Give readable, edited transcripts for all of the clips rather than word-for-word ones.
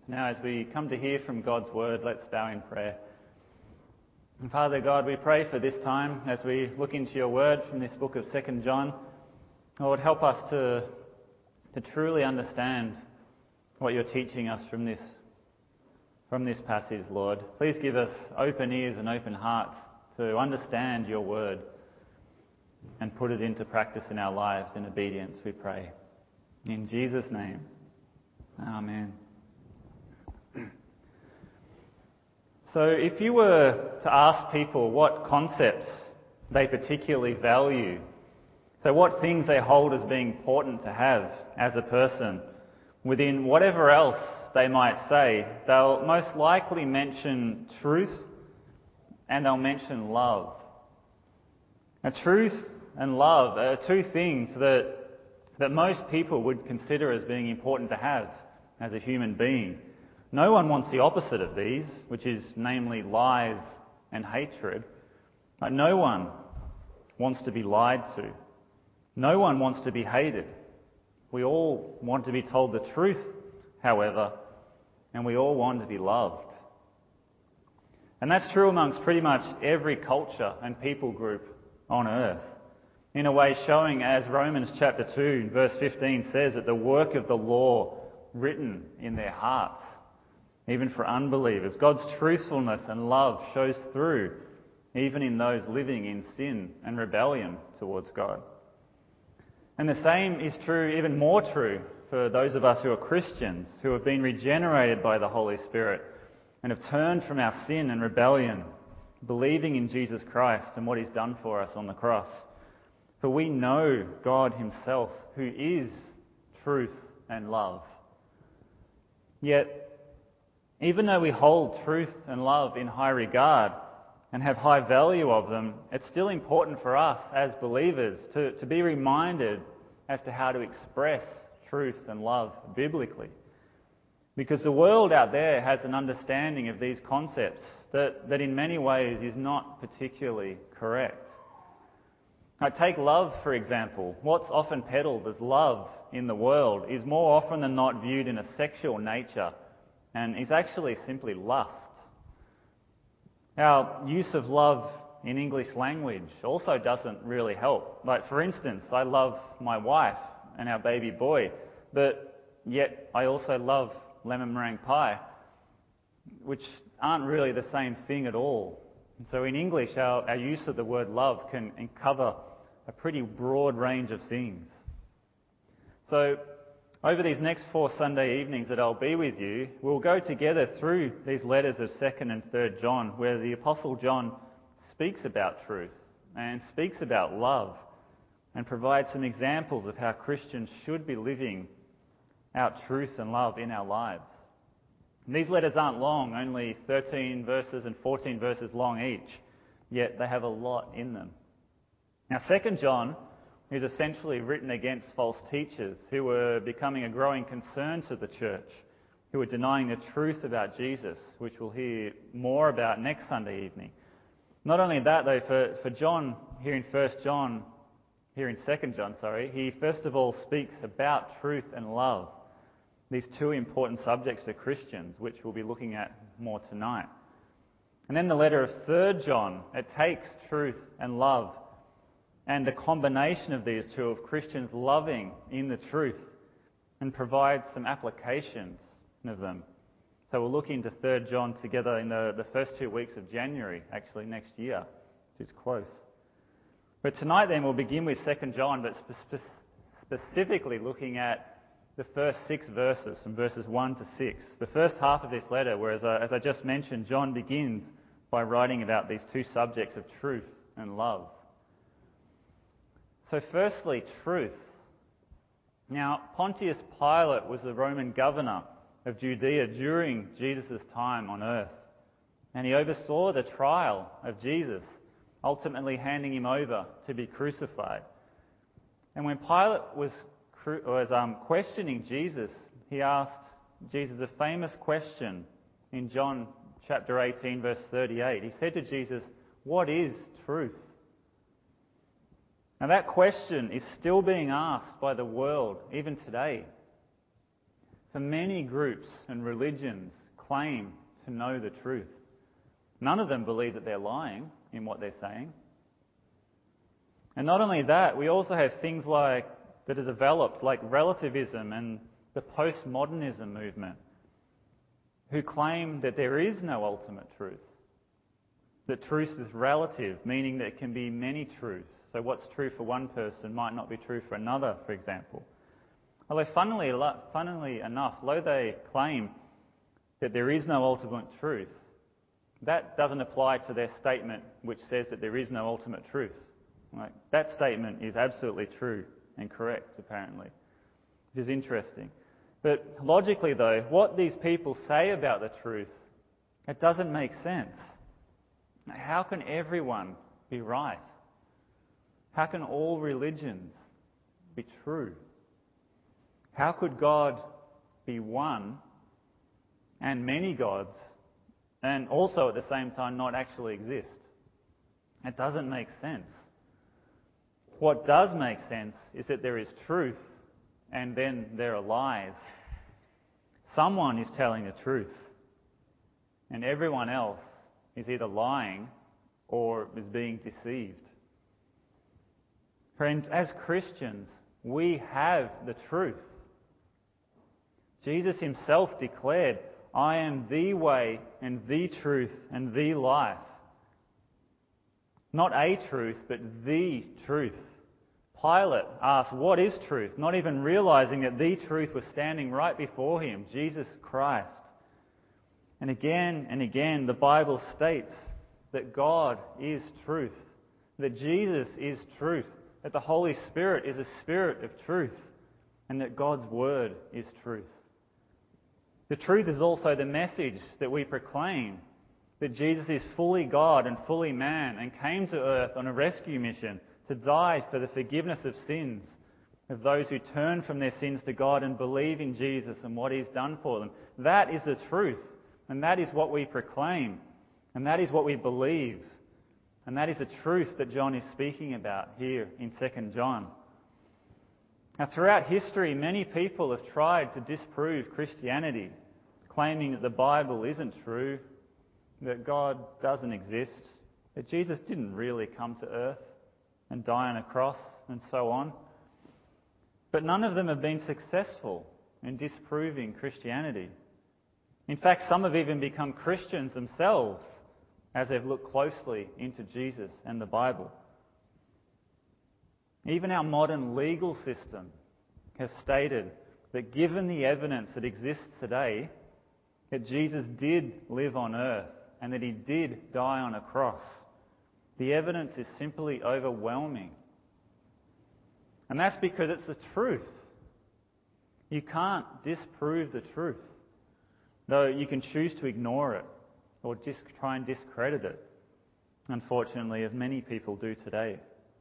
Now, as we come to hear from God's word, let's bow in prayer. And Father God, we pray for this time as we look into your word from this book of 2 John. Lord, help us to truly understand what you're teaching us from this passage, Lord. Please give us open ears and open hearts to understand your word and put it into practice in our lives in obedience, we pray. In Jesus' name, amen. So if you were to ask people what concepts they particularly value, so what things they hold as being important to have as a person, within whatever else they might say, they'll most likely mention truth and they'll mention love. Now, truth and love are two things that most people would consider as being important to have as a human being. No one wants the opposite of these, which is namely lies and hatred. But no one wants to be lied to. No one wants to be hated. We all want to be told the truth, however, and we all want to be loved. And that's true amongst pretty much every culture and people group on earth. In a way showing, as Romans chapter 2 verse 15 says, that the work of the law written in their hearts, even for unbelievers, God's truthfulness and love shows through even in those living in sin and rebellion towards God. And the same is true, even more true, for those of us who are Christians, who have been regenerated by the Holy Spirit and have turned from our sin and rebellion, believing in Jesus Christ and what He's done for us on the cross. For we know God Himself, who is truth and love. Yet, even though we hold truth and love in high regard and have high value of them, it's still important for us as believers to be reminded as to how to express truth and love biblically. Because the world out there has an understanding of these concepts that in many ways is not particularly correct. Now, take love, for example. What's often peddled as love in the world is more often than not viewed in a sexual nature and is actually simply lust. Our use of love in English language also doesn't really help. Like, for instance, I love my wife and our baby boy, but yet I also love lemon meringue pie, which aren't really the same thing at all. And so in English, our use of the word love can cover a pretty broad range of things. So over these next 4 Sunday evenings that I'll be with you, we'll go together through these letters of 2nd and 3rd John, where the Apostle John speaks about truth and speaks about love and provides some examples of how Christians should be living out truth and love in our lives. And these letters aren't long, only 13 verses and 14 verses long each, yet they have a lot in them. Now, 2nd John is essentially written against false teachers who were becoming a growing concern to the church, who were denying the truth about Jesus, which we'll hear more about next Sunday evening. Not only that, though, for John here in 2nd John, he first of all speaks about truth and love, these two important subjects for Christians, which we'll be looking at more tonight. And then the letter of 3rd John, it takes truth and love and the combination of these two, of Christians loving in the truth, and provides some applications of them. So we'll look into 3rd John together in the first 2 weeks of January, actually next year, which is close. But tonight then we'll begin with 2nd John, but specifically looking at the first 6 verses, from verses 1 to 6. The first half of this letter, where, as I just mentioned, John begins by writing about these two subjects of truth and love. So firstly, truth. Now, Pontius Pilate was the Roman governor of Judea during Jesus' time on earth, and he oversaw the trial of Jesus, ultimately handing him over to be crucified. And when Pilate was questioning Jesus, he asked Jesus a famous question in John chapter 18, verse 38. He said to Jesus, "What is truth?" Now that question is still being asked by the world, even today. For many groups and religions claim to know the truth. None of them believe that they're lying in what they're saying. And not only that, we also have things that are developed like relativism and the postmodernism movement, who claim that there is no ultimate truth. That truth is relative, meaning that it can be many truths. So what's true for one person might not be true for another, for example. Although funnily enough, though they claim that there is no ultimate truth, that doesn't apply to their statement which says that there is no ultimate truth. Right? That statement is absolutely true and correct, apparently, which is interesting. But logically, though, what these people say about the truth, it doesn't make sense. How can everyone be right? How can all religions be true? How could God be one and many gods and also at the same time not actually exist? It doesn't make sense. What does make sense is that there is truth and then there are lies. Someone is telling the truth and everyone else is either lying or is being deceived. Friends, as Christians, we have the truth. Jesus himself declared, "I am the way and the truth and the life." Not a truth, but the truth. Pilate asked, "What is truth?" Not even realizing that the truth was standing right before him, Jesus Christ. And again, the Bible states that God is truth, that Jesus is truth, that the Holy Spirit is a spirit of truth, and that God's Word is truth. The truth is also the message that we proclaim, that Jesus is fully God and fully man and came to earth on a rescue mission to die for the forgiveness of sins of those who turn from their sins to God and believe in Jesus and what He's done for them. That is the truth, and that is what we proclaim, and that is what we believe, and that is the truth that John is speaking about here in 2 John. Now, throughout history, many people have tried to disprove Christianity, claiming that the Bible isn't true, that God doesn't exist, that Jesus didn't really come to earth and die on a cross, and so on. But none of them have been successful in disproving Christianity. In fact, some have even become Christians themselves as they've looked closely into Jesus and the Bible. Even our modern legal system has stated that given the evidence that exists today, that Jesus did live on earth and that He did die on a cross, the evidence is simply overwhelming. And that's because it's the truth. You can't disprove the truth, though you can choose to ignore it or just try and discredit it, unfortunately, as many people do today.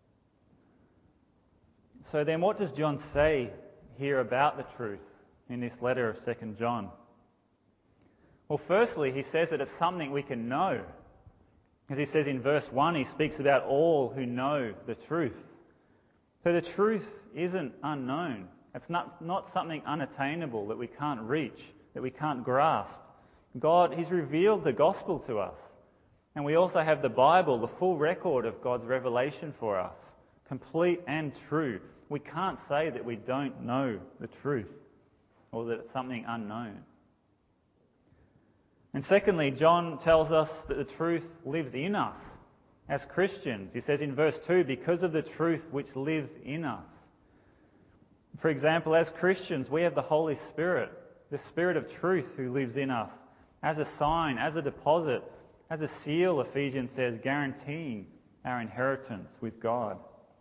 So then what does John say here about the truth in this letter of 2 John? Well, firstly, he says that it's something we can know. As he says in verse 1, he speaks about all who know the truth. So the truth isn't unknown. It's not something unattainable that we can't reach, that we can't grasp. God, He's revealed the gospel to us. And we also have the Bible, the full record of God's revelation for us, complete and true. We can't say that we don't know the truth or that it's something unknown. And secondly, John tells us that the truth lives in us as Christians. He says in verse 2, because of the truth which lives in us. For example, as Christians, we have the Holy Spirit, the Spirit of truth who lives in us as a sign, as a deposit, as a seal, Ephesians says, guaranteeing our inheritance with God.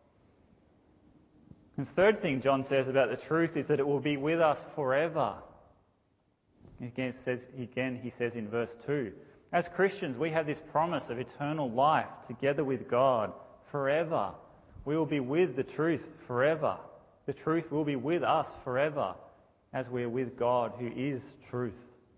And the third thing John says about the truth is that it will be with us forever. Again, he says in verse 2, as Christians, we have this promise of eternal life together with God forever. We will be with the truth forever. The truth will be with us forever as we are with God who is truth.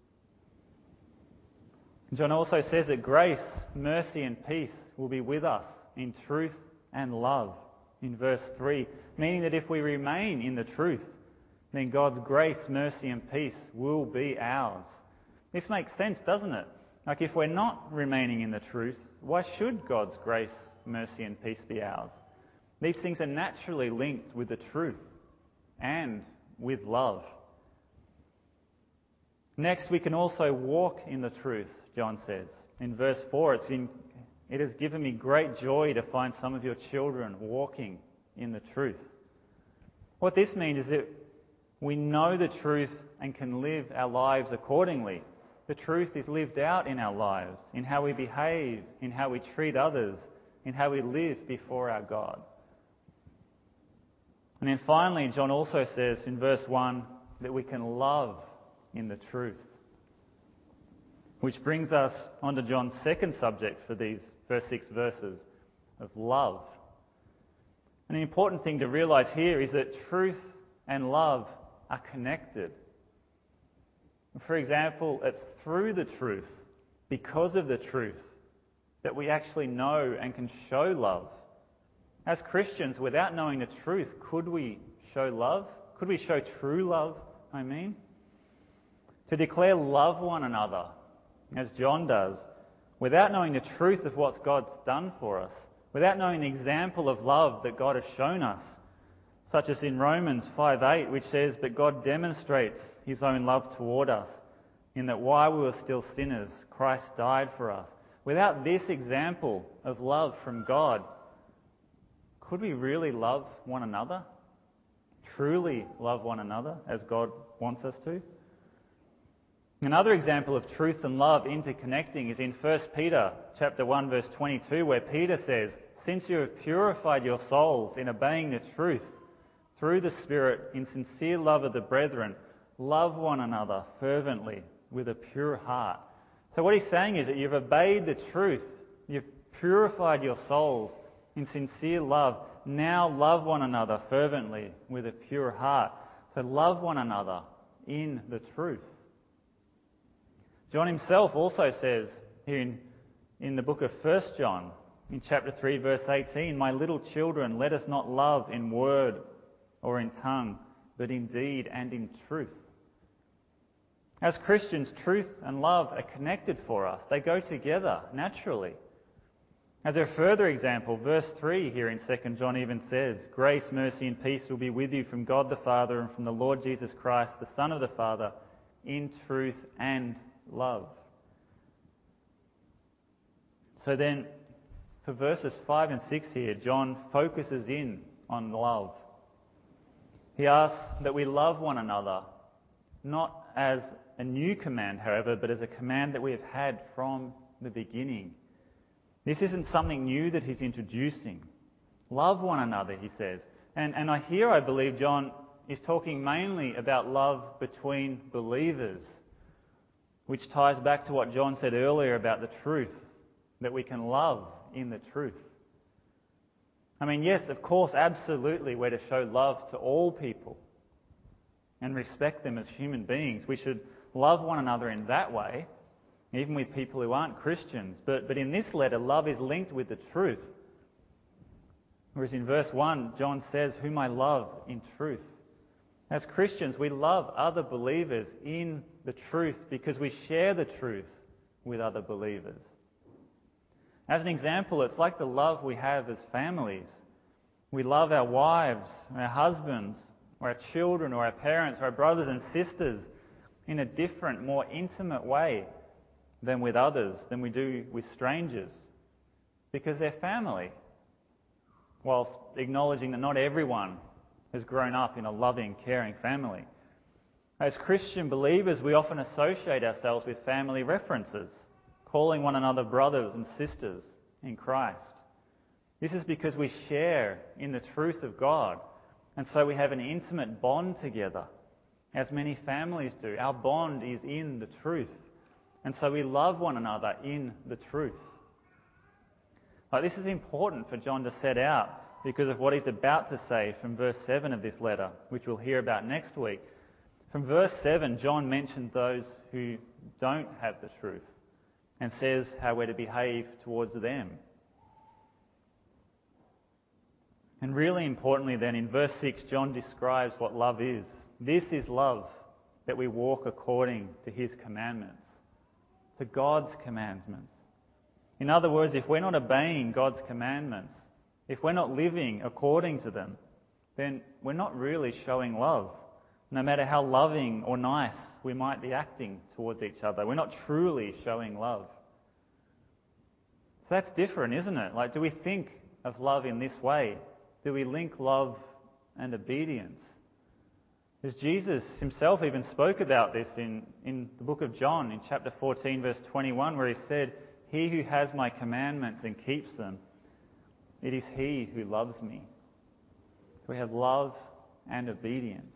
John also says that grace, mercy and peace will be with us in truth and love in verse 3, meaning that if we remain in the truth, then God's grace, mercy and peace will be ours. This makes sense, doesn't it? Like, if we're not remaining in the truth, why should God's grace, mercy and peace be ours? These things are naturally linked with the truth and with love. Next, we can also walk in the truth, John says. In verse 4, it has given me great joy to find some of your children walking in the truth. What this means is that we know the truth and can live our lives accordingly. The truth is lived out in our lives, in how we behave, in how we treat others, in how we live before our God. And then finally, John also says in verse 1 that we can love in the truth. Which brings us on to John's second subject for these first 6 verses of love. And the important thing to realise here is that truth and love are connected. For example, it's through the truth, because of the truth, that we actually know and can show love. As Christians, without knowing the truth, could we show love? Could we show true love, I mean? To declare love one another, as John does, without knowing the truth of what God's done for us, without knowing the example of love that God has shown us, such as in Romans 5:8, which says, "But God demonstrates his own love toward us, in that while we were still sinners, Christ died for us." Without this example of love from God, could we really love one another? Truly love one another as God wants us to? Another example of truth and love interconnecting is in 1 Peter chapter 1 verse 22, where Peter says, "Since you have purified your souls in obeying the truth through the Spirit in sincere love of the brethren, love one another fervently with a pure heart." So what he's saying is that you've obeyed the truth, you've purified your souls in sincere love. Now love one another fervently with a pure heart. So love one another in the truth. John himself also says here in the book of 1 John, in chapter 3, verse 18, "My little children, let us not love in word or in tongue, but in deed and in truth." As Christians, truth and love are connected for us. They go together naturally. As a further example, verse 3 here in 2 John even says, "Grace, mercy and peace will be with you from God the Father and from the Lord Jesus Christ, the Son of the Father, in truth and love." So then, for verses 5 and 6 here, John focuses in on love. He asks that we love one another, not as a new command, however, but as a command that we have had from the beginning. This isn't something new that he's introducing. Love one another, he says. And I believe John is talking mainly about love between believers, which ties back to what John said earlier about the truth, that we can love in the truth. I mean, yes, of course, absolutely, we're to show love to all people and respect them as human beings. We should love one another in that way, even with people who aren't Christians. But in this letter, love is linked with the truth. Whereas in verse 1, John says, "Whom I love in truth." As Christians, we love other believers in the truth because we share the truth with other believers. As an example, it's like the love we have as families. We love our wives, our husbands, or our children, or our parents, or our brothers and sisters in a different, more intimate way than with others, than we do with strangers, because they're family, whilst acknowledging that not everyone has grown up in a loving, caring family. As Christian believers, we often associate ourselves with family references, calling one another brothers and sisters in Christ. This is because we share in the truth of God, and so we have an intimate bond together, as many families do. Our bond is in the truth. And so we love one another in the truth. But this is important for John to set out because of what he's about to say from verse 7 of this letter, which we'll hear about next week. From verse 7, John mentioned those who don't have the truth and says how we're to behave towards them. And really importantly then, in verse 6, John describes what love is. This is love, that we walk according to His commandments, to God's commandments. In other words, if we're not obeying God's commandments, if we're not living according to them, then we're not really showing love, no matter how loving or nice we might be acting towards each other. We're not truly showing love. So that's different, isn't it? Like, do we think of love in this way? Do we link love and obedience? Because Jesus himself even spoke about this in the book of John, in chapter 14, verse 21, where he said, "He who has my commandments and keeps them, it is he who loves me." We have love and obedience.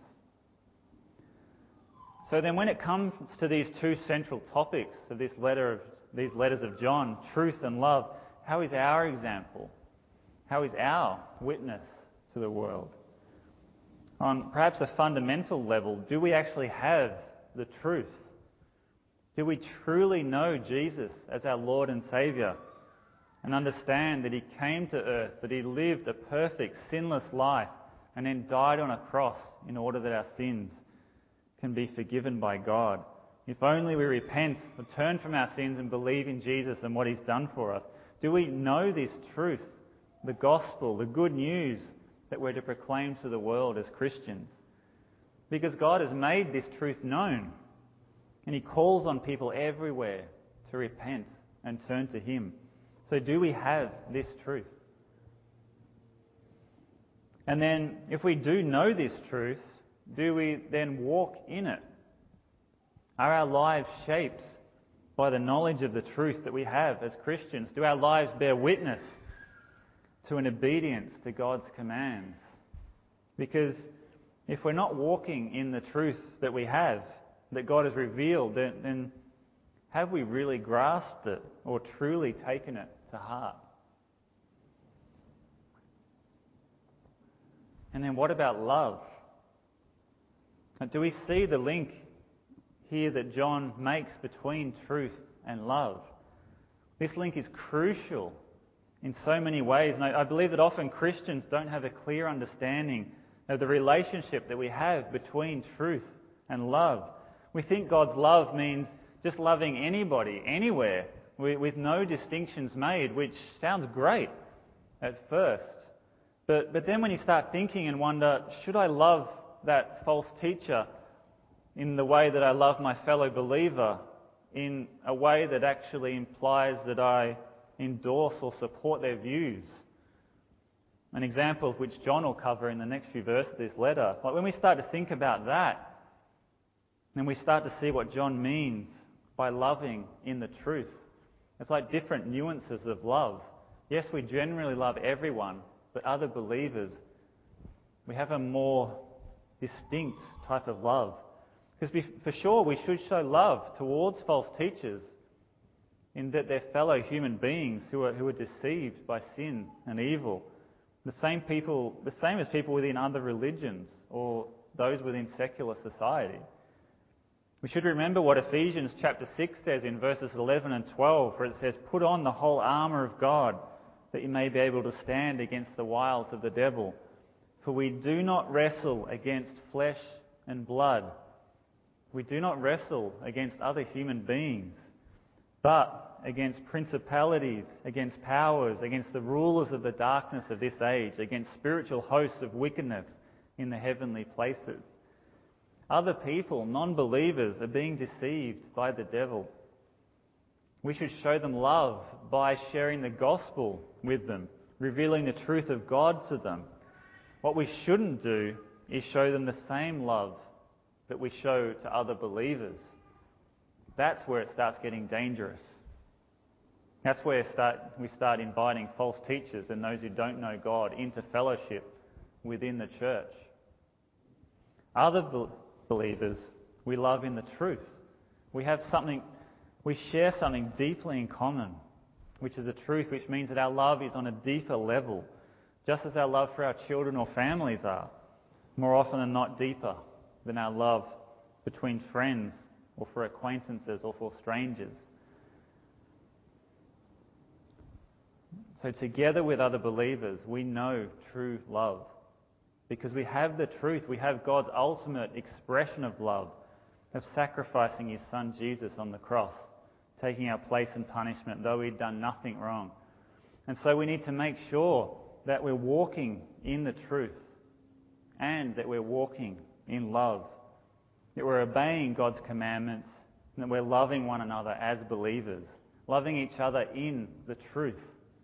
So then when it comes to these two central topics of these letters of John, truth and love, how is our example? How is our witness to the world? On perhaps a fundamental level, do we actually have the truth? Do we truly know Jesus as our Lord and Saviour and understand that He came to earth, that He lived a perfect, sinless life and then died on a cross in order that our sins can be forgiven by God? If only we repent or turn from our sins and believe in Jesus and what He's done for us. Do we know this truth, the gospel, the good news that we're to proclaim to the world as Christians? Because God has made this truth known, and He calls on people everywhere to repent and turn to Him. So do we have this truth? And then, if we do know this truth, do we then walk in it? Are our lives shaped by the knowledge of the truth that we have as Christians? Do our lives bear witness to an obedience to God's commands? Because if we're not walking in the truth that we have, that God has revealed, then have we really grasped it or truly taken it to heart? And then what about love? Do we see the link here that John makes between truth and love? This link is crucial in so many ways, and I believe that often Christians don't have a clear understanding of the relationship that we have between truth and love. We think God's love means just loving anybody, anywhere, with no distinctions made, which sounds great at first. But then when you start thinking and wonder, should I love that false teacher in the way that I love my fellow believer, in a way that actually implies that I endorse or support their views? An example of which John will cover in the next few verses of this letter. Like when we start to think about that, then we start to see what John means by loving in the truth. It's like different nuances of love. Yes, we generally love everyone, but other believers, we have a more distinct type of love. Because for sure we should show love towards false teachers in that they're fellow human beings who are deceived by sin and evil. The same as people within other religions or those within secular society. We should remember what Ephesians chapter 6 says in verses 11 and 12, where it says, "Put on the whole armour of God, that you may be able to stand against the wiles of the devil. For we do not wrestle against flesh and blood." We do not wrestle against other human beings, but against principalities, against powers, against the rulers of the darkness of this age, against spiritual hosts of wickedness in the heavenly places. Other people, non-believers, are being deceived by the devil. We should show them love by sharing the gospel with them, revealing the truth of God to them. What we shouldn't do is show them the same love that we show to other believers. That's where it starts getting dangerous. That's where we start inviting false teachers and those who don't know God into fellowship within the church. Other believers, we love in the truth. We share something deeply in common, which is a truth, which means that our love is on a deeper level, just as our love for our children or families are, more often than not deeper than our love between friends or for acquaintances or for strangers. So together with other believers, we know true love. because we have the truth. We have God's ultimate expression of love, of sacrificing His Son Jesus on the cross, taking our place in punishment, though we'd done nothing wrong. And so we need to make sure that we're walking in the truth and that we're walking in love, that we're obeying God's commandments, and that we're loving one another as believers, loving each other in the truth.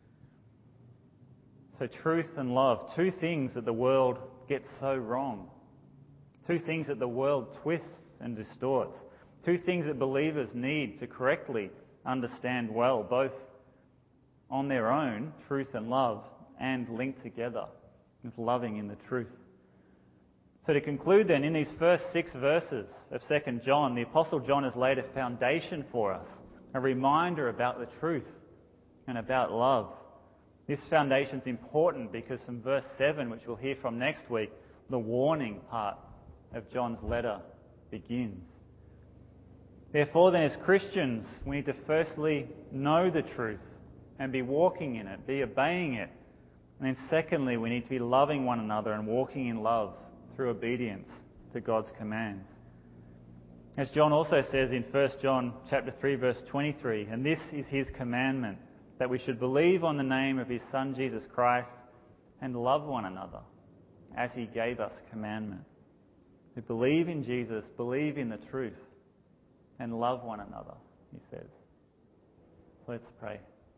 So truth and love, two things that the world gets so wrong, two things that the world twists and distorts, two things that believers need to correctly understand well, both on their own, truth and love, and linked together with loving in the truth. So to conclude then, in these first 6 verses of 2 John, the Apostle John has laid a foundation for us, a reminder about the truth and about love. This foundation is important because from verse 7, which we'll hear from next week, the warning part of John's letter begins. Therefore then, as Christians, we need to firstly know the truth and be walking in it, be obeying it. And then secondly, we need to be loving one another and walking in love through obedience to God's commands. As John also says in 1 John chapter 3, verse 23, and this is his commandment, that we should believe on the name of his Son Jesus Christ and love one another as he gave us commandment. We believe in Jesus, believe in the truth, and love one another, he says. So let's pray.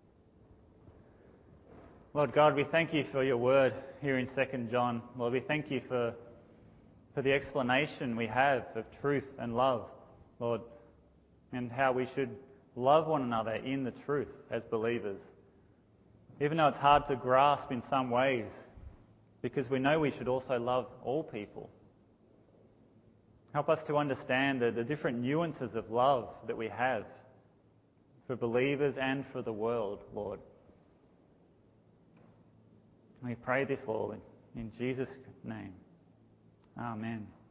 Lord God, we thank you for your word here in 2 John. Lord, we thank you for the explanation we have of truth and love, Lord, and how we should love one another in the truth as believers. Even though it's hard to grasp in some ways, because we know we should also love all people. Help us to understand the different nuances of love that we have for believers and for the world, Lord. We pray this, Lord, in Jesus' name. Amen.